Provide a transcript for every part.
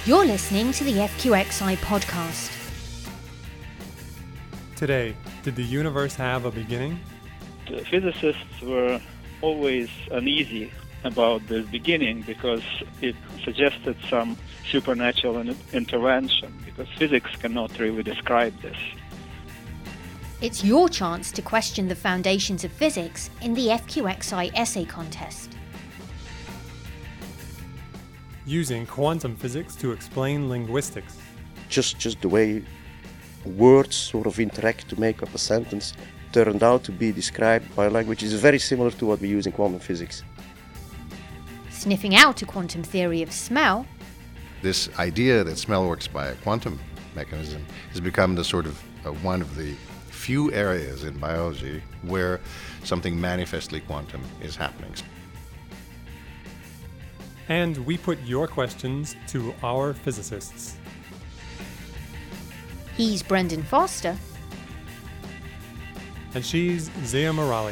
You're listening to the FQXI podcast. Today, did the universe have a beginning? The physicists were always uneasy about this beginning because it suggested some supernatural intervention, because physics cannot really describe this. It's your chance to question the foundations of physics in the FQXI essay contest. Using quantum physics to explain linguistics. Just the way words sort of interact to make up a sentence turned out to be described by language is very similar to what we use in quantum physics. Sniffing out a quantum theory of smell. This idea that smell works by a quantum mechanism has become the sort of one of the few areas in biology where something manifestly quantum is happening. And we put your questions to our physicists. He's Brendan Foster. And she's Zia Morali.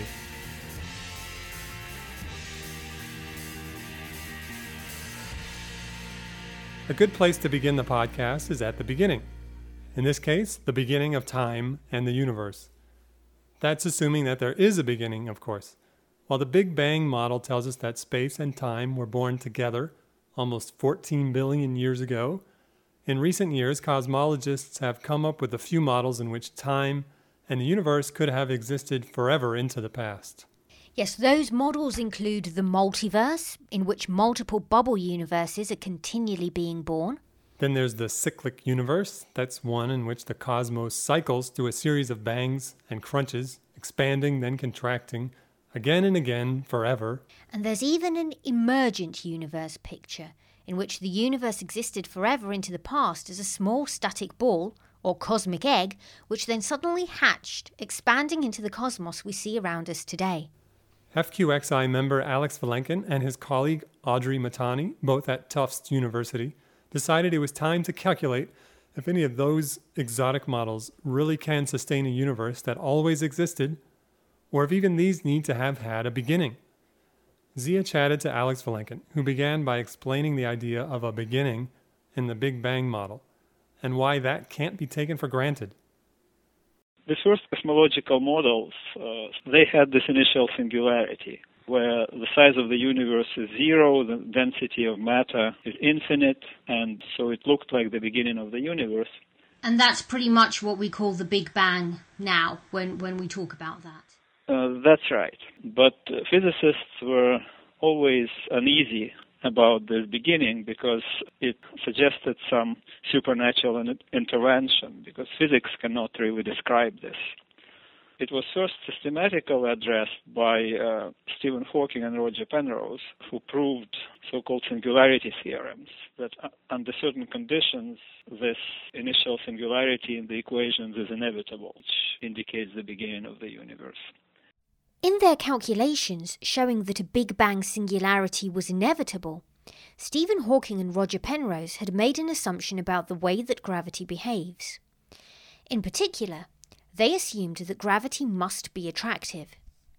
A good place to begin the podcast is at the beginning. In this case, the beginning of time and the universe. That's assuming that there is a beginning, of course. While the Big Bang model tells us that space and time were born together almost 14 billion years ago, in recent years, cosmologists have come up with a few models in which time and the universe could have existed forever into the past. Yes, those models include the multiverse, in which multiple bubble universes are continually being born. Then there's the cyclic universe. That's one in which the cosmos cycles through a series of bangs and crunches, expanding, then contracting, again and again, forever. And there's even an emergent universe picture, in which the universe existed forever into the past as a small static ball, or cosmic egg, which then suddenly hatched, expanding into the cosmos we see around us today. FQXI member Alex Vilenkin and his colleague Audrey Matani, both at Tufts University, decided it was time to calculate if any of those exotic models really can sustain a universe that always existed, or if even these need to have had a beginning. Zia chatted to Alex Vilenkin, who began by explaining the idea of a beginning in the Big Bang model, and why that can't be taken for granted. The first cosmological models, they had this initial singularity, where the size of the universe is zero, the density of matter is infinite, and so it looked like the beginning of the universe. And that's pretty much what we call the Big Bang now, when we talk about that. That's right. But physicists were always uneasy about this beginning because it suggested some supernatural intervention, because physics cannot really describe this. It was first systematically addressed by Stephen Hawking and Roger Penrose, who proved so-called singularity theorems, that under certain conditions, this initial singularity in the equations is inevitable, which indicates the beginning of the universe. In their calculations showing that a Big Bang singularity was inevitable, Stephen Hawking and Roger Penrose had made an assumption about the way that gravity behaves. In particular, they assumed that gravity must be attractive.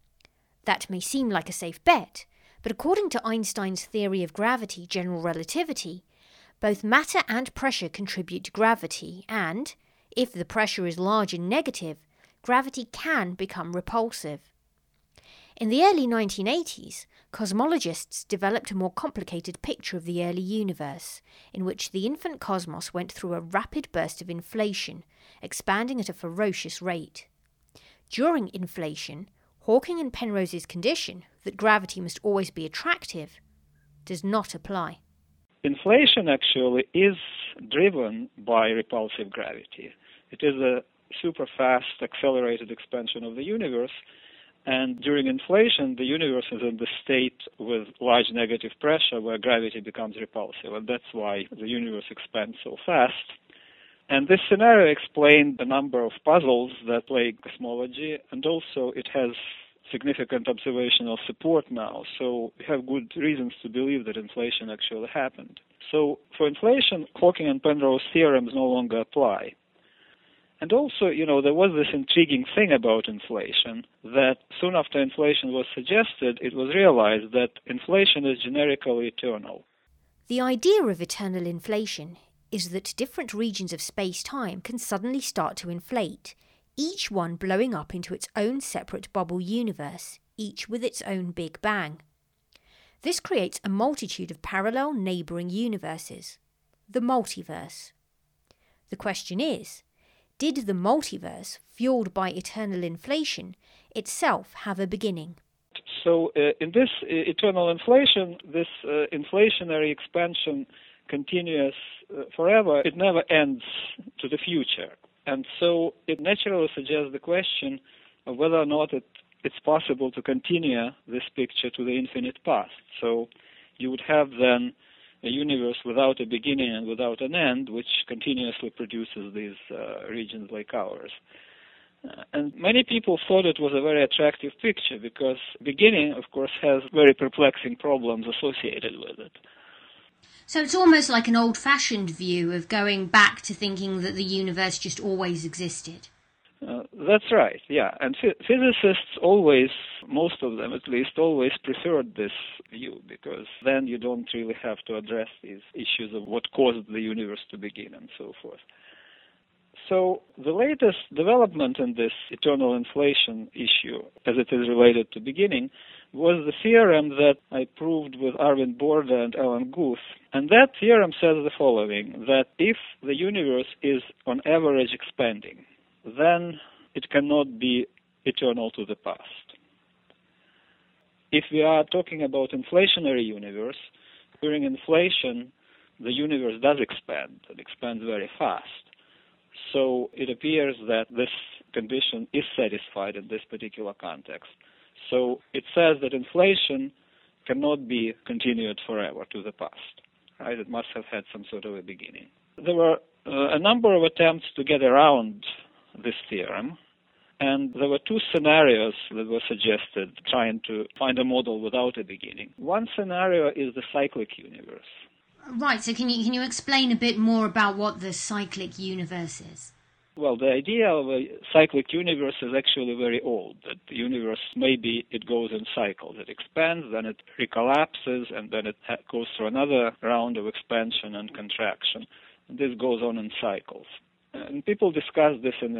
That may seem like a safe bet, but according to Einstein's theory of gravity, general relativity, both matter and pressure contribute to gravity, and, if the pressure is large and negative, gravity can become repulsive. In the early 1980s, cosmologists developed a more complicated picture of the early universe, in which the infant cosmos went through a rapid burst of inflation, expanding at a ferocious rate. During inflation, Hawking and Penrose's condition that gravity must always be attractive does not apply. Inflation actually is driven by repulsive gravity. It is a super fast, accelerated expansion of the universe. And during inflation, the universe is in the state with large negative pressure where gravity becomes repulsive. And that's why the universe expands so fast. And this scenario explained a number of puzzles that plague cosmology, and also it has significant observational support now. So we have good reasons to believe that inflation actually happened. So for inflation, Hawking and Penrose theorems no longer apply. And also, there was this intriguing thing about inflation, that soon after inflation was suggested, it was realized that inflation is generically eternal. The idea of eternal inflation is that different regions of space-time can suddenly start to inflate, each one blowing up into its own separate bubble universe, each with its own Big Bang. This creates a multitude of parallel neighbouring universes, the multiverse. The question is, did the multiverse, fueled by eternal inflation, itself have a beginning? So in this eternal inflation, this inflationary expansion continues forever. It never ends to the future. And so it naturally suggests the question of whether or not it's possible to continue this picture to the infinite past. So you would have then a universe without a beginning and without an end, which continuously produces these regions like ours. And many people thought it was a very attractive picture because beginning, of course, has very perplexing problems associated with it. So it's almost like an old-fashioned view of going back to thinking that the universe just always existed. That's right, yeah. And physicists always, most of them at least, always preferred this view because then you don't really have to address these issues of what caused the universe to begin and so forth. So the latest development in this eternal inflation issue, as it is related to beginning, was the theorem that I proved with Arvind Borda and Alan Guth. And that theorem says the following, that if the universe is on average expanding, then it cannot be eternal to the past. If we are talking about inflationary universe, during inflation, the universe does expand. It expands very fast. So it appears that this condition is satisfied in this particular context. So it says that inflation cannot be continued forever to the past. Right? It must have had some sort of a beginning. There were a number of attempts to get around this theorem, and there were two scenarios that were suggested trying to find a model without a beginning. One scenario is the cyclic universe. Right, so can you explain a bit more about what the cyclic universe is? Well, the idea of a cyclic universe is actually very old, that the universe, maybe it goes in cycles. It expands, then it recollapses, and then it goes through another round of expansion and contraction. And this goes on in cycles. And people discussed this in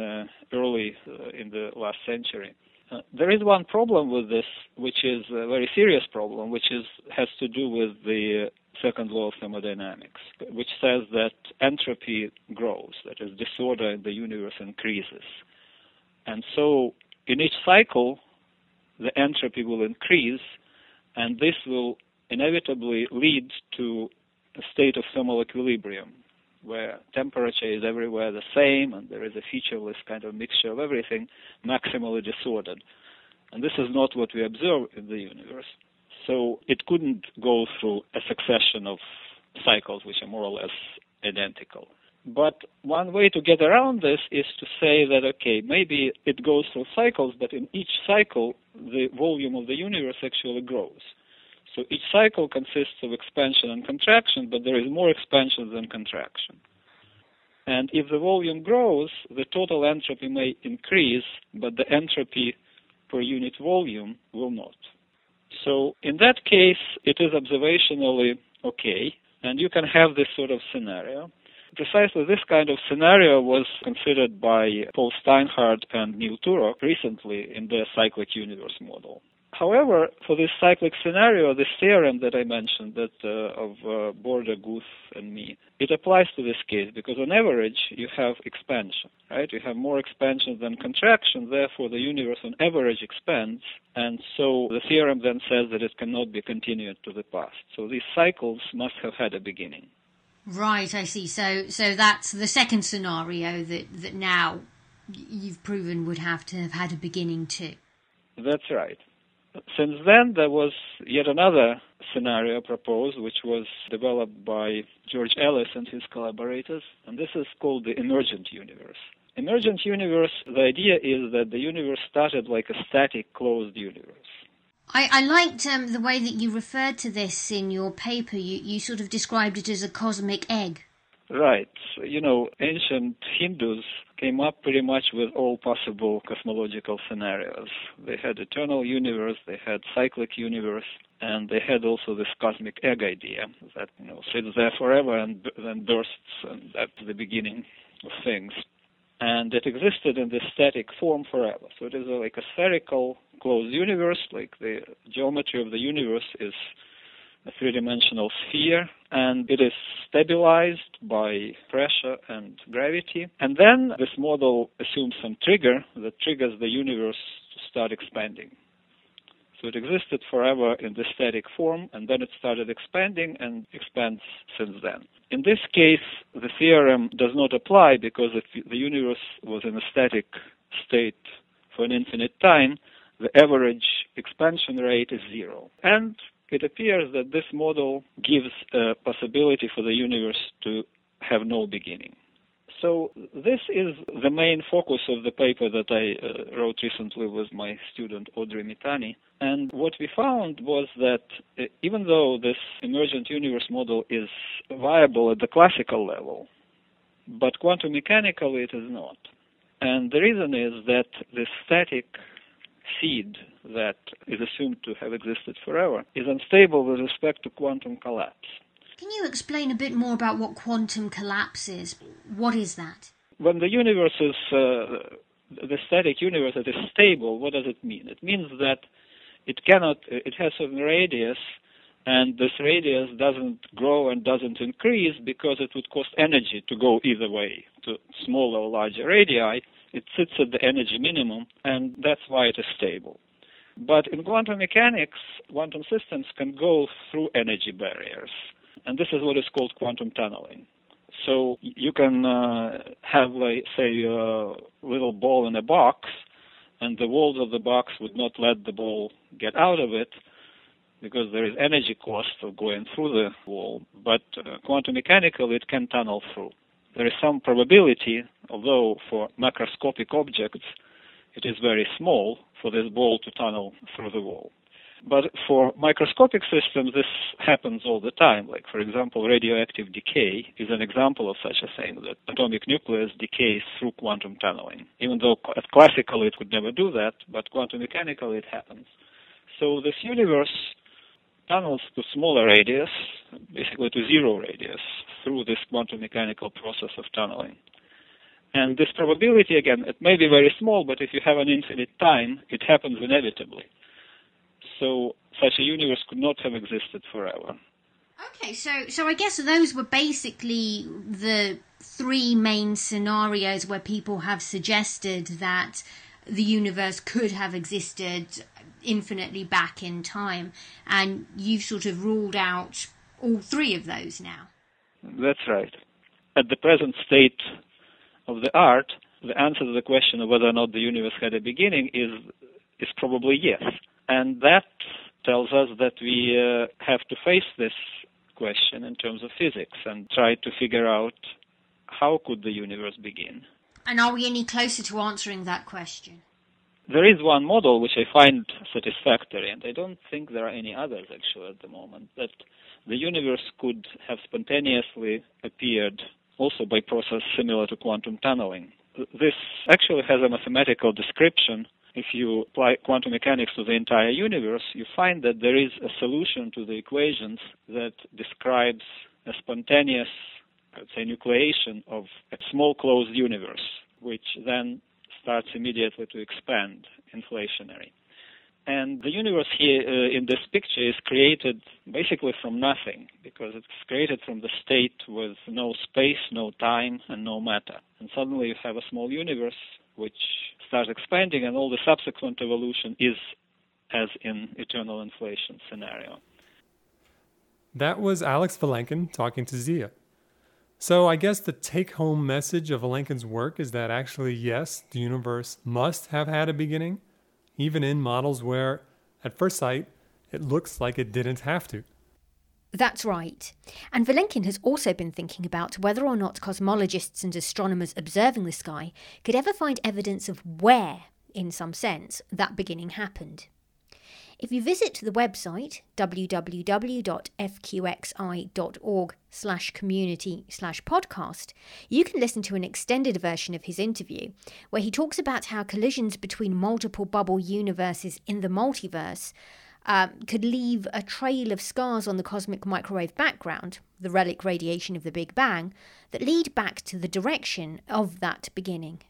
the last century. There is one problem with this, which is a very serious problem, which has to do with the second law of thermodynamics, which says that entropy grows, that is, disorder in the universe increases. And so in each cycle, the entropy will increase, and this will inevitably lead to a state of thermal equilibrium, where temperature is everywhere the same, and there is a featureless kind of mixture of everything, maximally disordered. And this is not what we observe in the universe. So it couldn't go through a succession of cycles which are more or less identical. But one way to get around this is to say that, okay, maybe it goes through cycles, but in each cycle, the volume of the universe actually grows. So each cycle consists of expansion and contraction, but there is more expansion than contraction. And if the volume grows, the total entropy may increase, but the entropy per unit volume will not. So in that case, it is observationally okay, and you can have this sort of scenario. Precisely this kind of scenario was considered by Paul Steinhardt and Neil Turok recently in their cyclic universe model. However, for this cyclic scenario, this theorem that I mentioned, that of Borda, Guth, and me, it applies to this case because on average you have expansion, right? You have more expansion than contraction, therefore the universe on average expands, and so the theorem then says that it cannot be continued to the past. So these cycles must have had a beginning. Right, I see. So that's the second scenario that now you've proven would have to have had a beginning too. That's right. Since then, there was yet another scenario proposed, which was developed by George Ellis and his collaborators, and this is called the emergent universe. Emergent universe, the idea is that the universe started like a static, closed universe. I liked the way that you referred to this in your paper. You sort of described it as a cosmic egg. Right. Ancient Hindus came up pretty much with all possible cosmological scenarios. They had eternal universe, they had cyclic universe, and they had also this cosmic egg idea that, sits there forever and then bursts, and that's the beginning of things. And it existed in this static form forever. So it is like a spherical closed universe, like the geometry of the universe is a three-dimensional sphere, and it is stabilized by pressure and gravity. And then this model assumes some trigger that triggers the universe to start expanding. So it existed forever in this static form, and then it started expanding and expands since then. In this case, the theorem does not apply because if the universe was in a static state for an infinite time, the average expansion rate is zero. And it appears that this model gives a possibility for the universe to have no beginning. So this is the main focus of the paper that I wrote recently with my student Audrey Mitani. And what we found was that even though this emergent universe model is viable at the classical level, but quantum mechanically it is not. And the reason is that the static seed that is assumed to have existed forever is unstable with respect to quantum collapse. Can you explain a bit more about what quantum collapse is? What is that? When the universe is, the static universe that is stable, what does it mean? It means that it has a radius, and this radius doesn't grow and doesn't increase because it would cost energy to go either way, to smaller or larger radii. It sits at the energy minimum, and that's why it is stable. But in quantum mechanics, quantum systems can go through energy barriers. And this is what is called quantum tunneling. So you can have, like, say, a little ball in a box, and the walls of the box would not let the ball get out of it because there is energy cost of going through the wall. But quantum mechanically, it can tunnel through. There is some probability, although for macroscopic objects, it is very small for this ball to tunnel through the wall. But for microscopic systems, this happens all the time. Like, for example, radioactive decay is an example of such a thing, that atomic nucleus decays through quantum tunneling. Even though classically it could never do that, but quantum mechanically it happens. So this universe tunnels to smaller radius, basically to zero radius, through this quantum mechanical process of tunneling. And this probability, again, it may be very small, but if you have an infinite time, it happens inevitably. So such a universe could not have existed forever. Okay, so I guess those were basically the three main scenarios where people have suggested that the universe could have existed infinitely back in time, and you've sort of ruled out all three of those now. That's right. At the present state of the art, the answer to the question of whether or not the universe had a beginning is probably yes. And that tells us that we have to face this question in terms of physics and try to figure out how could the universe begin. And are we any closer to answering that question? There is one model which I find satisfactory, and I don't think there are any others actually at the moment, that the universe could have spontaneously appeared also by process similar to quantum tunneling. This actually has a mathematical description. If you apply quantum mechanics to the entire universe, you find that there is a solution to the equations that describes a spontaneous, I would say, nucleation of a small closed universe, which then starts immediately to expand inflationary. And the universe here in this picture is created basically from nothing, because it's created from the state with no space, no time, and no matter. And suddenly you have a small universe which starts expanding, and all the subsequent evolution is as in eternal inflation scenario. That was Alex Vilenkin talking to Zia. So I guess the take-home message of Vilenkin's work is that actually, yes, the universe must have had a beginning, even in models where, at first sight, it looks like it didn't have to. That's right. And Vilenkin has also been thinking about whether or not cosmologists and astronomers observing the sky could ever find evidence of where, in some sense, that beginning happened. If you visit the website www.fqxi.org/community/podcast, you can listen to an extended version of his interview where he talks about how collisions between multiple bubble universes in the multiverse could leave a trail of scars on the cosmic microwave background, the relic radiation of the Big Bang, that lead back to the direction of that beginning.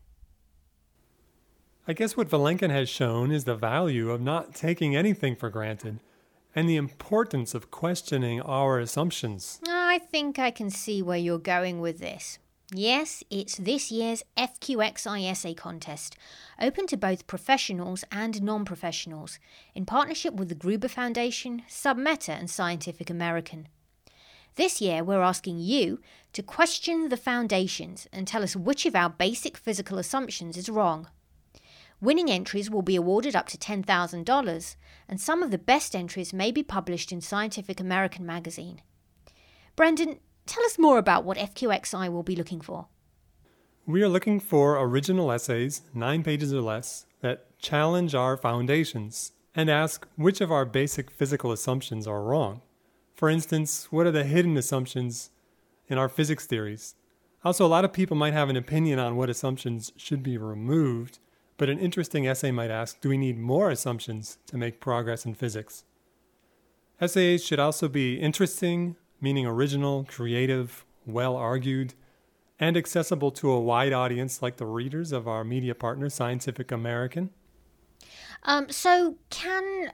I guess what Vilenkin has shown is the value of not taking anything for granted and the importance of questioning our assumptions. I think I can see where you're going with this. Yes, it's this year's FQXI essay contest, open to both professionals and non-professionals, in partnership with the Gruber Foundation, Submeta and Scientific American. This year, we're asking you to question the foundations and tell us which of our basic physical assumptions is wrong. Winning entries will be awarded up to $10,000, and some of the best entries may be published in Scientific American magazine. Brendan, tell us more about what FQXI will be looking for. We are looking for original essays, 9 pages or less, that challenge our foundations and ask which of our basic physical assumptions are wrong. For instance, what are the hidden assumptions in our physics theories? Also, a lot of people might have an opinion on what assumptions should be removed, but an interesting essay might ask, do we need more assumptions to make progress in physics? Essays should also be interesting, meaning original, creative, well-argued, and accessible to a wide audience like the readers of our media partner, Scientific American. So can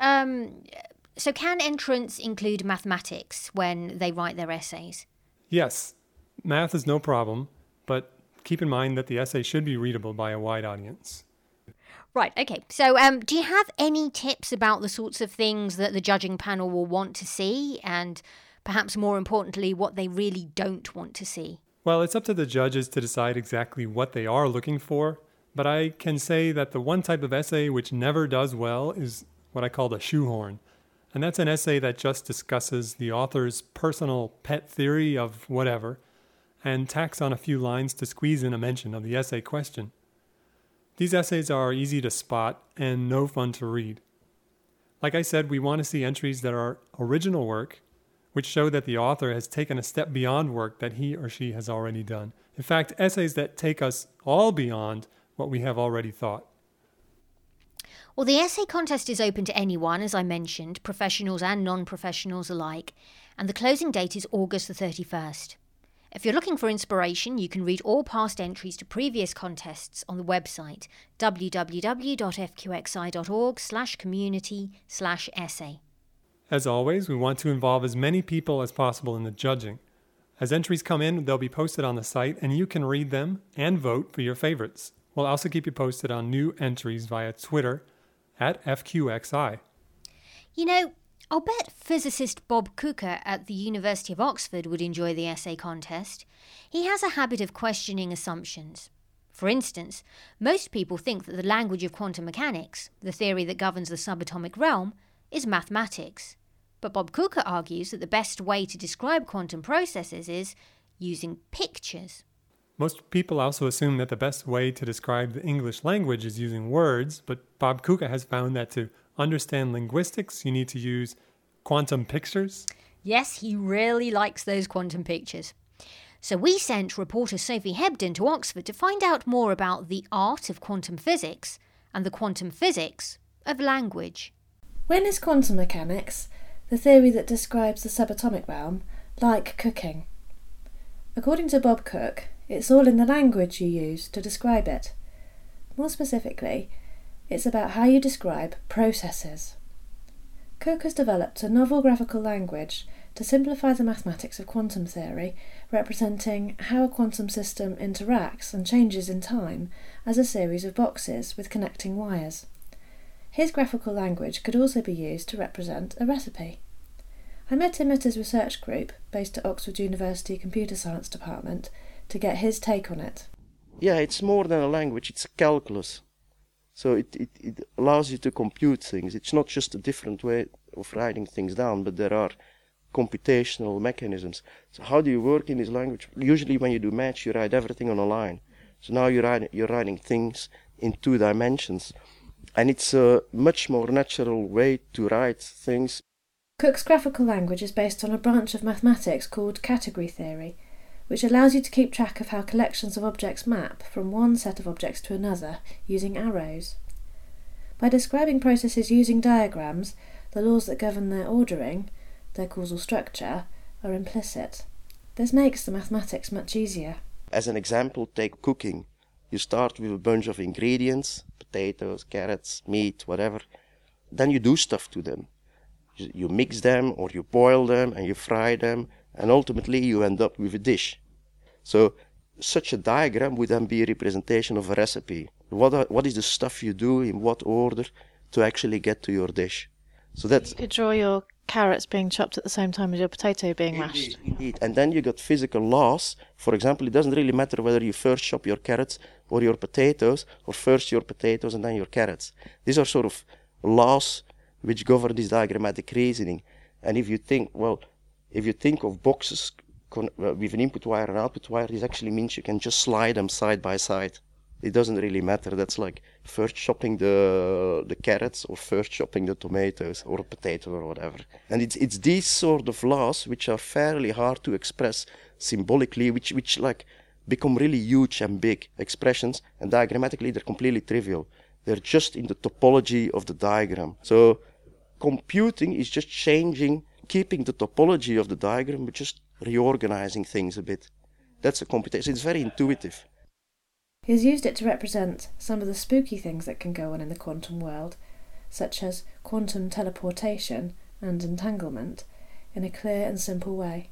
entrants include mathematics when they write their essays? Yes, math is no problem, but keep in mind that the essay should be readable by a wide audience. Right, okay. So do you have any tips about the sorts of things that the judging panel will want to see, and perhaps more importantly, what they really don't want to see? Well, it's up to the judges to decide exactly what they are looking for, but I can say that the one type of essay which never does well is what I call the shoehorn. And that's an essay that just discusses the author's personal pet theory of whatever, and tacks on a few lines to squeeze in a mention of the essay question. These essays are easy to spot and no fun to read. Like I said, we want to see entries that are original work, which show that the author has taken a step beyond work that he or she has already done. In fact, essays that take us all beyond what we have already thought. Well, the essay contest is open to anyone, as I mentioned, professionals and non-professionals alike, and the closing date is August the 31st. If you're looking for inspiration, you can read all past entries to previous contests on the website www.fqxi.org/community/essay. As always, we want to involve as many people as possible in the judging. As entries come in, they'll be posted on the site, and you can read them and vote for your favorites. We'll also keep you posted on new entries via Twitter @FQXI. You know, I'll bet physicist Bob Cooker at the University of Oxford would enjoy the essay contest. He has a habit of questioning assumptions. For instance, most people think that the language of quantum mechanics, the theory that governs the subatomic realm, is mathematics. But Bob Cooker argues that the best way to describe quantum processes is using pictures. Most people also assume that the best way to describe the English language is using words, but Bob Cooker has found that to understand linguistics, you need to use quantum pictures. Yes, he really likes those quantum pictures. So we sent reporter Sophie Hebden to Oxford to find out more about the art of quantum physics and the quantum physics of language. When is quantum mechanics, the theory that describes the subatomic realm, like cooking? According to Bob Cook, it's all in the language you use to describe it. More specifically, it's about how you describe processes. Cook has developed a novel graphical language to simplify the mathematics of quantum theory, representing how a quantum system interacts and changes in time as a series of boxes with connecting wires. His graphical language could also be used to represent a recipe. I met him at his research group, based at Oxford University Computer Science Department, to get his take on it. Yeah, it's more than a language, it's calculus. So it allows you to compute things. It's not just a different way of writing things down, but there are computational mechanisms. So how do you work in this language? Usually when you do maths, you write everything on a line. So now you're writing things in 2 dimensions. And it's a much more natural way to write things. Cook's graphical language is based on a branch of mathematics called category theory, which allows you to keep track of how collections of objects map from one set of objects to another using arrows. By describing processes using diagrams, the laws that govern their ordering, their causal structure, are implicit. This makes the mathematics much easier. As an example, take cooking. You start with a bunch of ingredients, potatoes, carrots, meat, whatever. Then you do stuff to them. You mix them, or you boil them, and you fry them, and ultimately you end up with a dish. So such a diagram would then be a representation of a recipe. What is the stuff you do, in what order, to actually get to your dish? So that's... You could draw your carrots being chopped at the same time as your potato being mashed. Indeed. And then you got physical laws. For example, it doesn't really matter whether you first chop your carrots or your potatoes, or first your potatoes and then your carrots. These are sort of laws which govern this diagrammatic reasoning. And if you think of boxes with an input wire and output wire, this actually means you can just slide them side by side. It doesn't really matter. That's like first chopping the carrots or first chopping the tomatoes or a potato or whatever. And it's these sort of laws which are fairly hard to express symbolically, which like become really huge and big expressions, and diagrammatically they're completely trivial. They're just in the topology of the diagram. So computing is just changing, keeping the topology of the diagram, but just reorganizing things a bit. That's a computation. It's very intuitive. He has used it to represent some of the spooky things that can go on in the quantum world, such as quantum teleportation and entanglement, in a clear and simple way.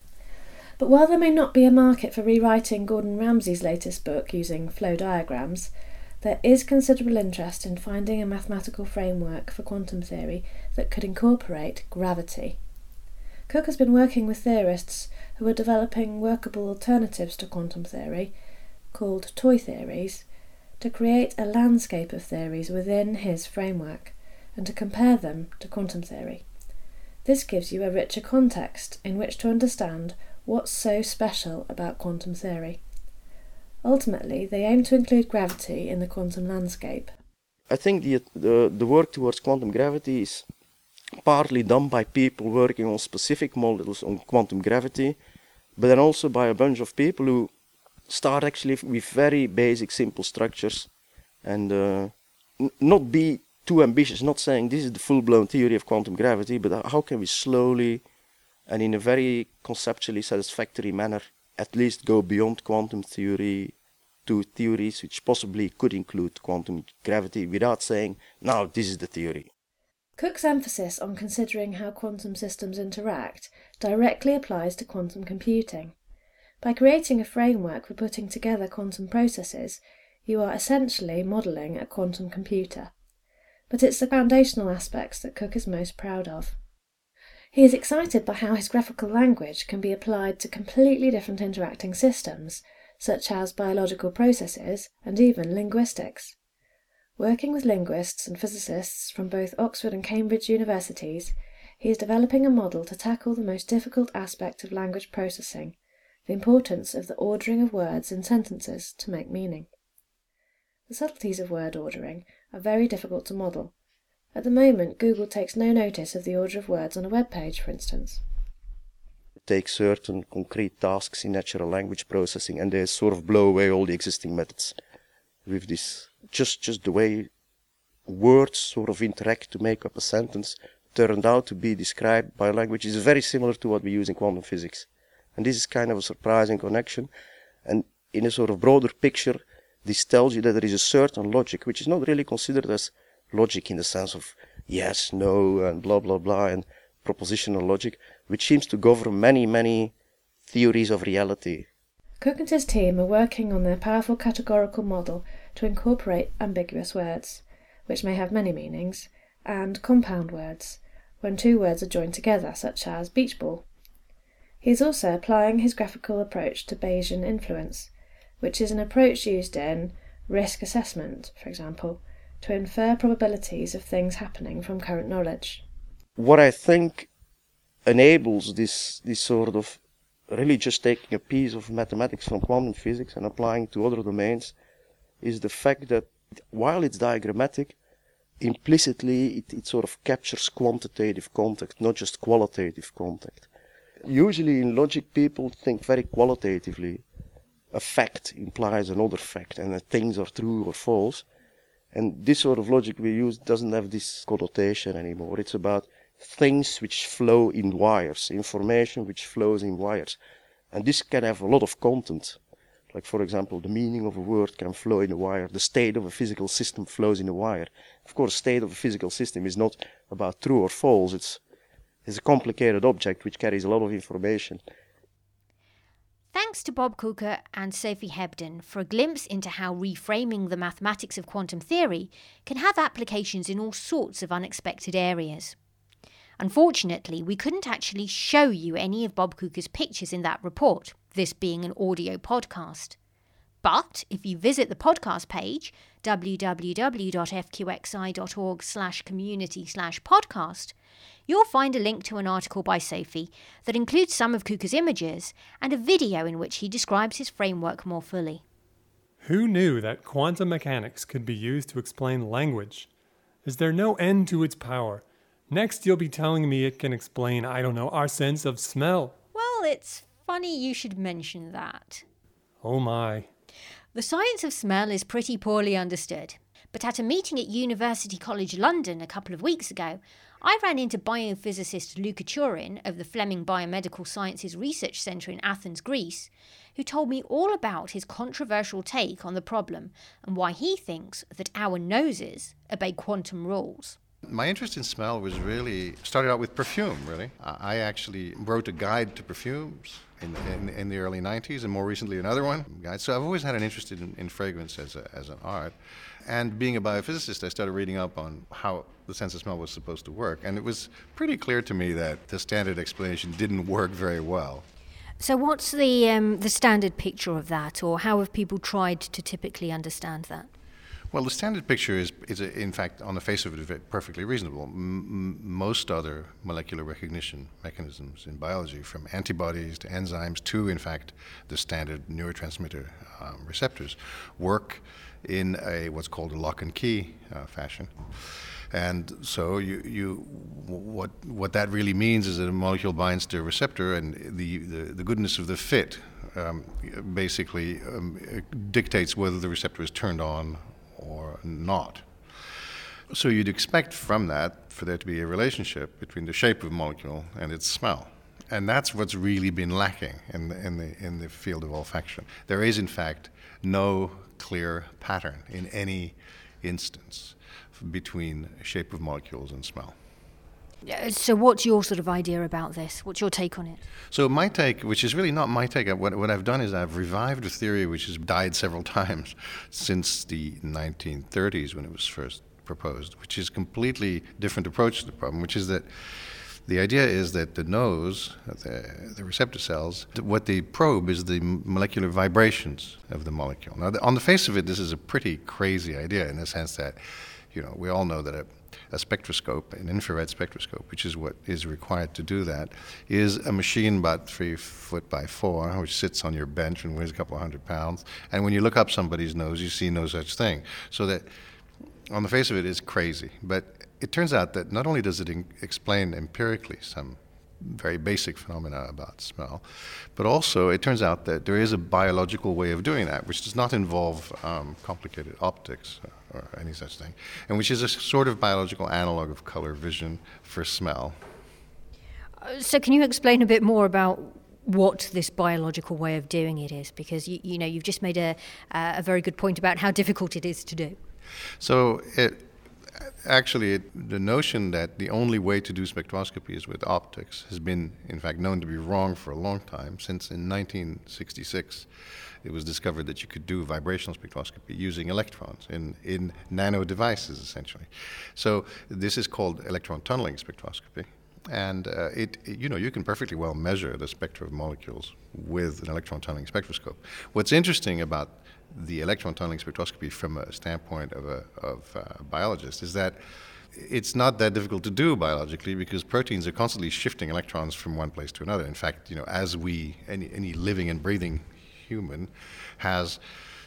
But while there may not be a market for rewriting Gordon Ramsay's latest book using flow diagrams, there is considerable interest in finding a mathematical framework for quantum theory that could incorporate gravity. Cook has been working with theorists who are developing workable alternatives to quantum theory, called toy theories, to create a landscape of theories within his framework and to compare them to quantum theory. This gives you a richer context in which to understand what's so special about quantum theory. Ultimately, they aim to include gravity in the quantum landscape. I think the work towards quantum gravity is partly done by people working on specific models on quantum gravity, but then also by a bunch of people who start actually with very basic, simple structures and not be too ambitious, not saying this is the full-blown theory of quantum gravity, but how can we slowly and in a very conceptually satisfactory manner at least go beyond quantum theory to theories which possibly could include quantum gravity without saying, now this is the theory. Cook's emphasis on considering how quantum systems interact directly applies to quantum computing. By creating a framework for putting together quantum processes, you are essentially modelling a quantum computer. But it's the foundational aspects that Cook is most proud of. He is excited by how his graphical language can be applied to completely different interacting systems, such as biological processes and even linguistics. Working with linguists and physicists from both Oxford and Cambridge universities, he is developing a model to tackle the most difficult aspect of language processing, the importance of the ordering of words in sentences to make meaning. The subtleties of word ordering are very difficult to model. At the moment, Google takes no notice of the order of words on a web page, for instance. Take certain concrete tasks in natural language processing and they sort of blow away all the existing methods with this, just the way words sort of interact to make up a sentence turned out to be described by language is very similar to what we use in quantum physics. And this is kind of a surprising connection. And in a sort of broader picture, this tells you that there is a certain logic, which is not really considered as logic in the sense of yes, no, and blah, blah, blah, and propositional logic, which seems to govern many, many theories of reality. Cook and his team are working on their powerful categorical model to incorporate ambiguous words, which may have many meanings, and compound words, when two words are joined together, such as beach ball. He is also applying his graphical approach to Bayesian influence, which is an approach used in risk assessment, for example, to infer probabilities of things happening from current knowledge. What I think enables this sort of really just taking a piece of mathematics from quantum physics and applying to other domains is the fact that while it's diagrammatic, implicitly it sort of captures quantitative context, not just qualitative context. Usually in logic people think very qualitatively. A fact implies another fact, and that things are true or false. And this sort of logic we use doesn't have this connotation anymore. It's about things which flow in wires, information which flows in wires. And this can have a lot of content. Like, for example, the meaning of a word can flow in a wire. The state of a physical system flows in a wire. Of course, state of a physical system is not about true or false. It's a complicated object which carries a lot of information. Thanks to Bob Kuker and Sophie Hebden for a glimpse into how reframing the mathematics of quantum theory can have applications in all sorts of unexpected areas. Unfortunately, we couldn't actually show you any of Bob Kuker's pictures in that report, this being an audio podcast. But if you visit the podcast page, www.fqxi.org/community/podcast, you'll find a link to an article by Sophie that includes some of Kuker's images and a video in which he describes his framework more fully. Who knew that quantum mechanics could be used to explain language? Is there no end to its power? Next, you'll be telling me it can explain, our sense of smell. Well, it's funny you should mention that. Oh my. The science of smell is pretty poorly understood. But at a meeting at University College London a couple of weeks ago, I ran into biophysicist Luca Turin of the Fleming Biomedical Sciences Research Centre in Athens, Greece, who told me all about his controversial take on the problem and why he thinks that our noses obey quantum rules. My interest in smell was started out with perfume, really. I actually wrote a guide to perfumes in the early 90s, and more recently another one. So I've always had an interest in fragrance as an art. And being a biophysicist, I started reading up on how the sense of smell was supposed to work. And it was pretty clear to me that the standard explanation didn't work very well. So what's the standard picture of that, or how have people tried to typically understand that? Well, the standard picture is in fact, on the face of it, perfectly reasonable. Most other molecular recognition mechanisms in biology, from antibodies to enzymes to, in fact, the standard neurotransmitter receptors, work in what's called a lock and key fashion. And so what that really means is that a molecule binds to a receptor, and the goodness of the fit basically dictates whether the receptor is turned on or not. So you'd expect from that for there to be a relationship between the shape of a molecule and its smell. And that's what's really been lacking in the field of olfaction. There is, in fact, no clear pattern in any instance between shape of molecules and smell. So what's your sort of idea about this? What's your take on it? So my take, which is really not my take, what I've done is I've revived a theory which has died several times since the 1930s when it was first proposed, which is a completely different approach to the problem, which is that the idea is that the nose, the receptor cells, what they probe is the molecular vibrations of the molecule. Now, on the face of it, this is a pretty crazy idea in the sense that, we all know that a spectroscope, an infrared spectroscope, which is what is required to do that, is a machine about 3 foot by 4, which sits on your bench and weighs a couple of 100 pounds. And when you look up somebody's nose, you see no such thing. So that, on the face of it, it's crazy. But it turns out that not only does it explain empirically some very basic phenomena about smell, but also it turns out that there is a biological way of doing that, which does not involve complicated optics or any such thing, and which is a sort of biological analog of color vision for smell. So can you explain a bit more about what this biological way of doing it is? Because you've just made a very good point about how difficult it is to do. So the notion that the only way to do spectroscopy is with optics has been, in fact, known to be wrong for a long time. Since in 1966, it was discovered that you could do vibrational spectroscopy using electrons in nano devices, essentially. So this is called electron tunneling spectroscopy. And you can perfectly well measure the spectra of molecules with an electron tunneling spectroscope. What's interesting about the electron tunneling spectroscopy from a standpoint of a biologist is that it's not that difficult to do biologically because proteins are constantly shifting electrons from one place to another. In fact, as any living and breathing human has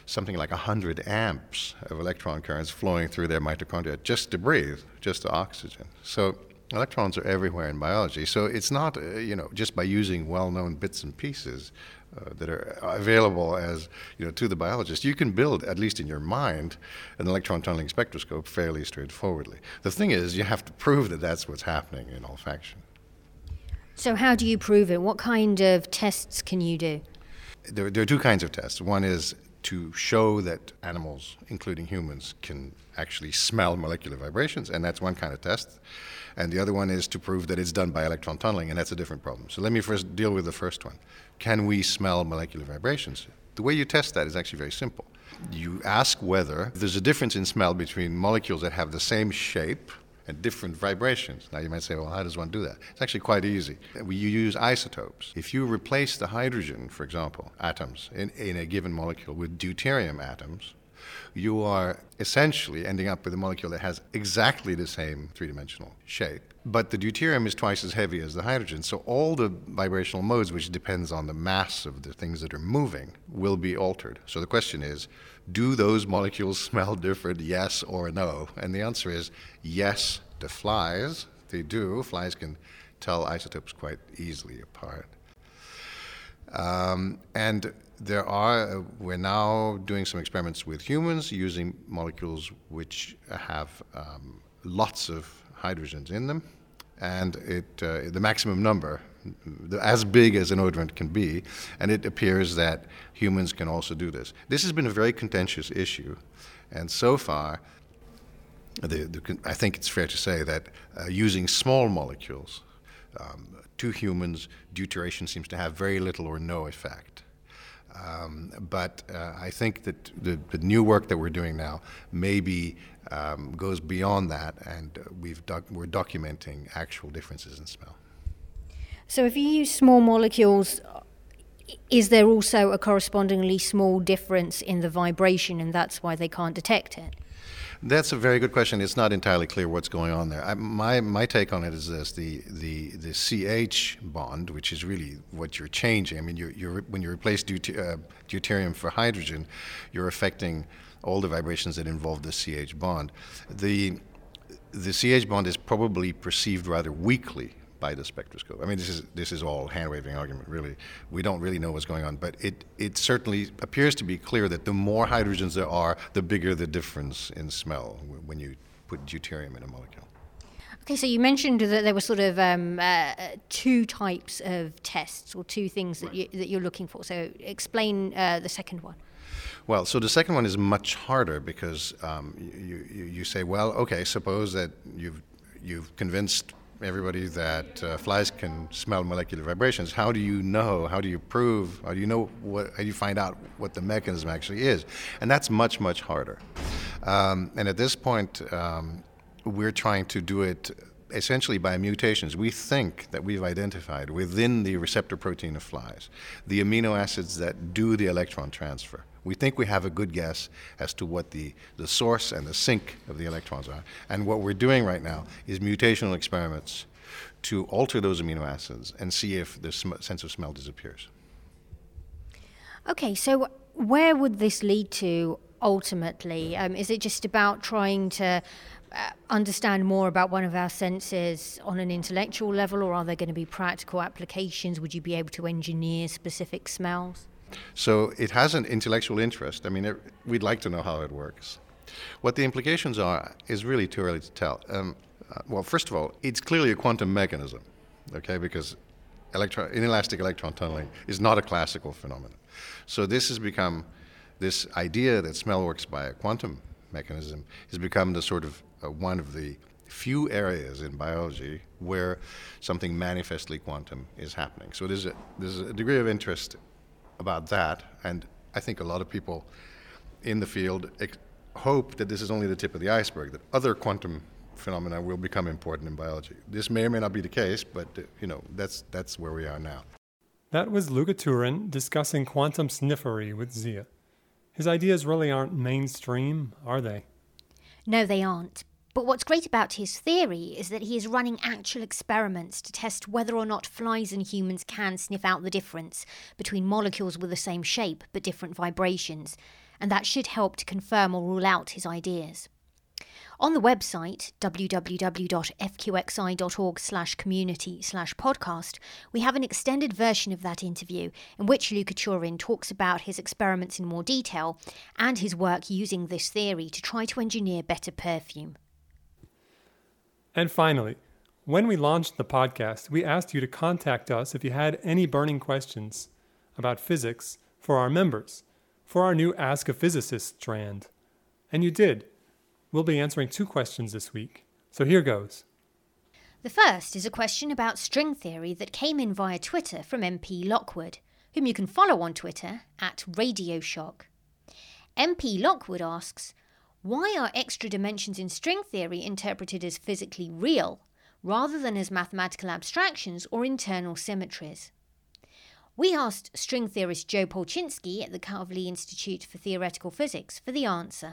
something like 100 amps of electron currents flowing through their mitochondria just to breathe, just to oxygen. So electrons are everywhere in biology. So it's not, just by using well-known bits and pieces that are available as, to the biologist, you can build, at least in your mind, an electron tunneling spectroscope fairly straightforwardly. The thing is, you have to prove that that's what's happening in olfaction. So how do you prove it? What kind of tests can you do? There are two kinds of tests. One is to show that animals, including humans, can actually smell molecular vibrations, and that's one kind of test. And the other one is to prove that it's done by electron tunneling, and that's a different problem. So let me first deal with the first one. Can we smell molecular vibrations? The way you test that is actually very simple. You ask whether there's a difference in smell between molecules that have the same shape and different vibrations. Now you might say, well, how does one do that? It's actually quite easy. You use isotopes. If you replace the hydrogen, for example, atoms in a given molecule with deuterium atoms, you are essentially ending up with a molecule that has exactly the same three-dimensional shape. But the deuterium is twice as heavy as the hydrogen, so all the vibrational modes, which depends on the mass of the things that are moving, will be altered. So the question is, do those molecules smell different, yes or no? And the answer is yes to flies. They do. Flies can tell isotopes quite easily apart. And we're now doing some experiments with humans using molecules which have lots of hydrogens in them, and the maximum number, as big as an odorant can be, and it appears that humans can also do this. This has been a very contentious issue, and so far, I think it's fair to say that using small molecules to humans, deuteration seems to have very little or no effect. But I think that the new work that we're doing now maybe goes beyond that, and we're documenting actual differences in smell. So if you use small molecules, is there also a correspondingly small difference in the vibration, and that's why they can't detect it? That's a very good question. It's not entirely clear what's going on there. My take on it is this: the CH bond, which is really what you're changing. I mean, when you replace deuterium for hydrogen, you're affecting all the vibrations that involve the CH bond. The CH bond is probably perceived rather weakly by the spectroscope. I mean, this is all hand-waving argument, really. We don't really know what's going on, but it certainly appears to be clear that the more hydrogens there are, the bigger the difference in smell when you put deuterium in a molecule. Okay, so you mentioned that there were sort of two types of tests, or two things that you're looking for. So explain the second one. Well, so the second one is much harder because you say, well, okay, suppose that you've convinced everybody that flies can smell molecular vibrations. How do you know? How do you prove? How do you find out what the mechanism actually is? And that's much, much harder. And at this point, we're trying to do it essentially by mutations. We think that we've identified within the receptor protein of flies the amino acids that do the electron transfer. We think we have a good guess as to what the source and the sink of the electrons are. And what we're doing right now is mutational experiments to alter those amino acids and see if the sense of smell disappears. Okay, so where would this lead to ultimately? Is it just about trying to understand more about one of our senses on an intellectual level, or are there going to be practical applications? Would you be able to engineer specific smells? So it has an intellectual interest. I mean, we'd like to know how it works. What the implications are is really too early to tell. Well, first of all, it's clearly a quantum mechanism, okay, because inelastic electron tunneling is not a classical phenomenon. So this has become, this idea that smell works by a quantum mechanism has become the sort of one of the few areas in biology where something manifestly quantum is happening. So there's a degree of interest about that, and I think a lot of people in the field hope that this is only the tip of the iceberg, that other quantum phenomena will become important in biology. This may or may not be the case, but that's where we are now. That was Luca Turin discussing quantum sniffery with Zia. His ideas really aren't mainstream, are they? No, they aren't. But what's great about his theory is that he is running actual experiments to test whether or not flies and humans can sniff out the difference between molecules with the same shape but different vibrations. and that should help to confirm or rule out his ideas. On the website, www.fqxi.org/community/podcast, we have an extended version of that interview in which Luca Turin talks about his experiments in more detail and his work using this theory to try to engineer better perfume. And finally, when we launched the podcast, we asked you to contact us if you had any burning questions about physics for our members, for our new Ask a Physicist strand. And you did. We'll be answering 2 questions this week, so here goes. The first is a question about string theory that came in via Twitter from MP Lockwood, whom you can follow on Twitter at RadioShock. MP Lockwood asks, why are extra dimensions in string theory interpreted as physically real, rather than as mathematical abstractions or internal symmetries? We asked string theorist Joe Polchinski at the Kavli Institute for Theoretical Physics for the answer.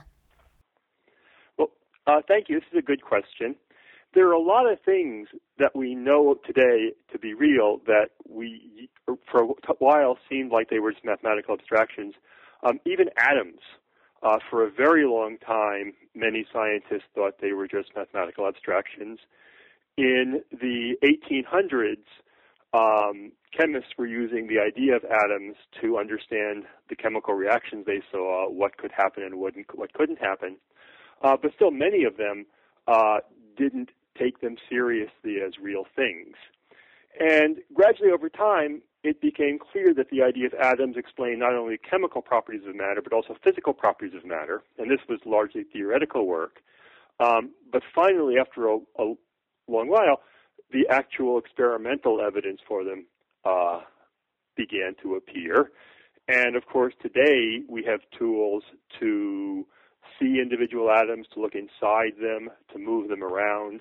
Thank you. This is a good question. There are a lot of things that we know today to be real that we, for a while, seemed like they were just mathematical abstractions. Even atoms, for a very long time, many scientists thought they were just mathematical abstractions. In the 1800s, chemists were using the idea of atoms to understand the chemical reactions they saw, what could happen and what couldn't happen. But still, many of them didn't take them seriously as real things. And gradually over time, it became clear that the idea of atoms explained not only chemical properties of matter, but also physical properties of matter. And this was largely theoretical work. But finally, after a long while, the actual experimental evidence for them began to appear. And of course, today we have tools to see individual atoms, to look inside them, to move them around.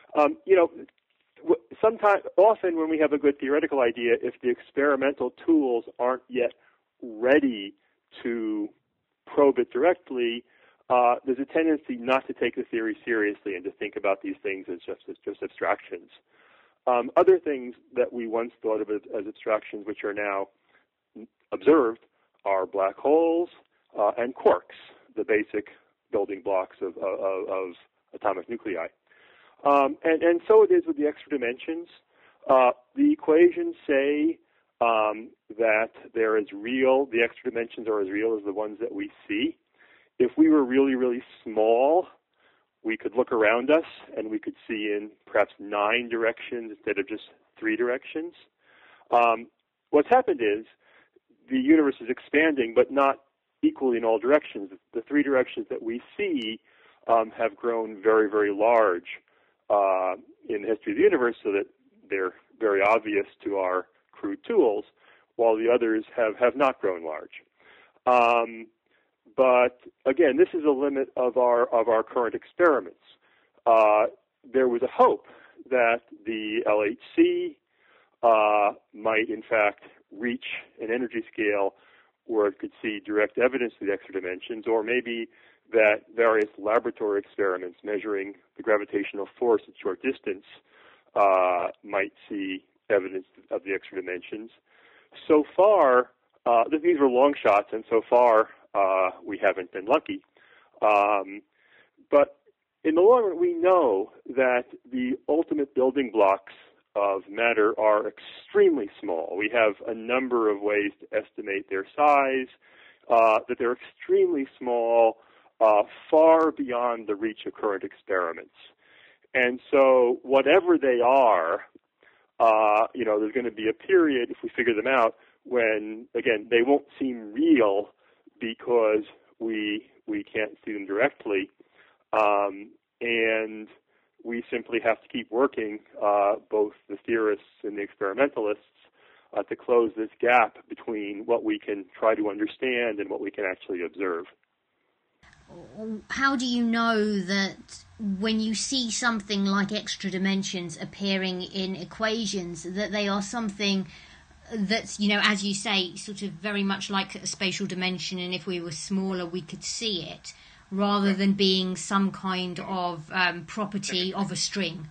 Often when we have a good theoretical idea, if the experimental tools aren't yet ready to probe it directly, there's a tendency not to take the theory seriously and to think about these things as just abstractions. Other things that we once thought of as abstractions, which are now observed, are black holes and quarks, the basic building blocks of atomic nuclei. And so it is with the extra dimensions. The equations say that the extra dimensions are as real as the ones that we see. If we were really, really small, we could look around us and we could see in perhaps 9 directions instead of just 3 directions. What's happened is the universe is expanding, but not equally in all directions. The 3 directions that we see have grown very, very large in the history of the universe, so that they're very obvious to our crude tools, while the others have not grown large. But again, this is a limit of our current experiments. There was a hope that the LHC might in fact reach an energy scale where it could see direct evidence of the extra dimensions, or maybe that various laboratory experiments measuring the gravitational force at short distance might see evidence of the extra dimensions. So far, these were long shots, and so far we haven't been lucky. But in the long run, we know that the ultimate building blocks of matter are extremely small. We have a number of ways to estimate their size, that they're extremely small, far beyond the reach of current experiments. And so whatever they are, there's going to be a period, if we figure them out, when, again, they won't seem real because we can't see them directly. And we simply have to keep working, both the theorists and the experimentalists, to close this gap between what we can try to understand and what we can actually observe. How do you know that when you see something like extra dimensions appearing in equations, that they are something that's, as you say, sort of very much like a spatial dimension, and if we were smaller we could see it, rather than being some kind of property of a string?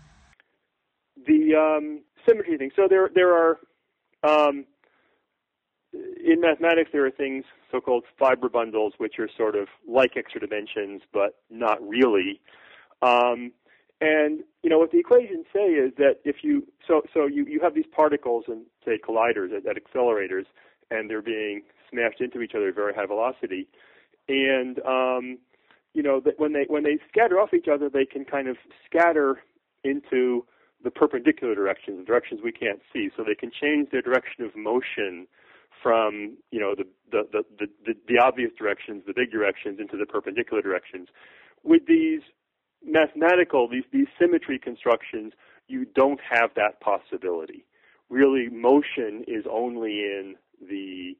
The symmetry thing. So there are, in mathematics, there are things so-called fiber bundles, which are sort of like extra dimensions, but not really. And what the equations say is that if you have these particles in, say, colliders at accelerators, and they're being smashed into each other at very high velocity, and that when they scatter off each other, they can kind of scatter into the perpendicular directions, the directions we can't see. So they can change their direction of motion from the obvious directions, the big directions, into the perpendicular directions. With these mathematical, these symmetry constructions, you don't have that possibility. Really, motion is only in the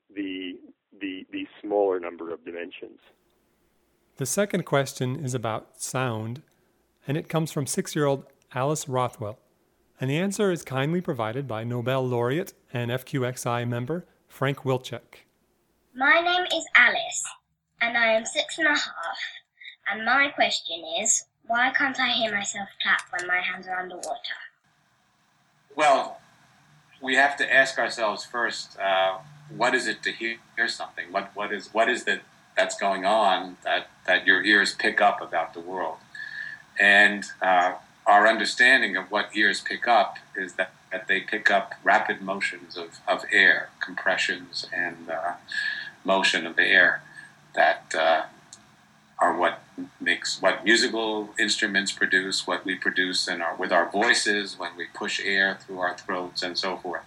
smaller number of dimensions. The second question is about sound, and it comes from 6-year-old Alice Rothwell. And the answer is kindly provided by Nobel laureate and FQXI member Frank Wilczek. My name is Alice, and I am 6.5. And my question is, why can't I hear myself clap when my hands are underwater? Well, we have to ask ourselves first, what is it to hear something? What is that's going on that your ears pick up about the world? And our understanding of what ears pick up is that they pick up rapid motions of air, compressions and motion of the air that are what musical instruments produce, what we produce with our voices when we push air through our throats and so forth.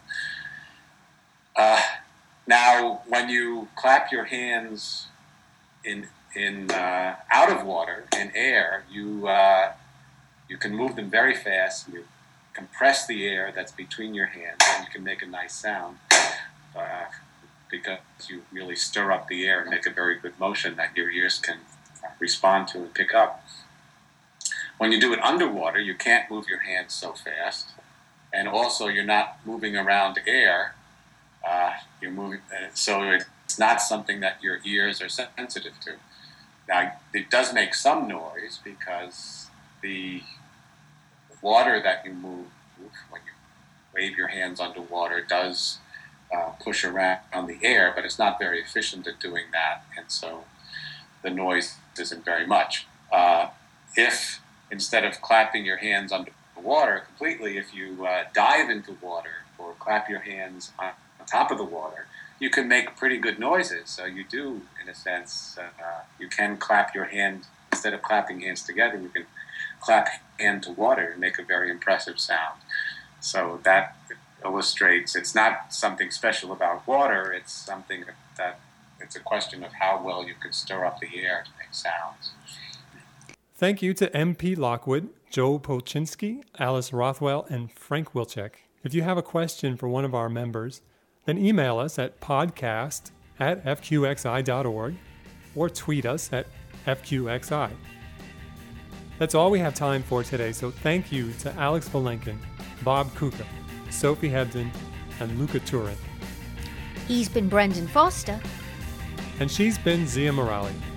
Now, when you clap your hands in out of water, in air, you can move them very fast. You compress the air that's between your hands, and you can make a nice sound because you really stir up the air and make a very good motion that your ears can respond to and pick up. When you do it underwater, you can't move your hands so fast, and also you're not moving around air. You're moving, so it's not something that your ears are sensitive to. Now, it does make some noise because the water that you move when you wave your hands underwater does push around on the air, but it's not very efficient at doing that, and so the noise isn't very much. If instead of clapping your hands underwater completely, if you dive into water or clap your hands on top of the water, you can make pretty good noises. So you do, in a sense, you can clap your hand, instead of clapping hands together, you can clap hand to water and make a very impressive sound. So that illustrates it's not something special about water, it's something that it's a question of how well you can stir up the air to make sounds. Thank you to MP Lockwood, Joe Polchinski, Alice Rothwell, and Frank Wilczek. If you have a question for one of our members, then email us at podcast@fqxi.org or tweet us at FQXI. That's all we have time for today, so thank you to Alex Valenkin, Bob Kuka, Sophie Hebden, and Luca Turin. He's been Brendan Foster. And she's been Zia Morali.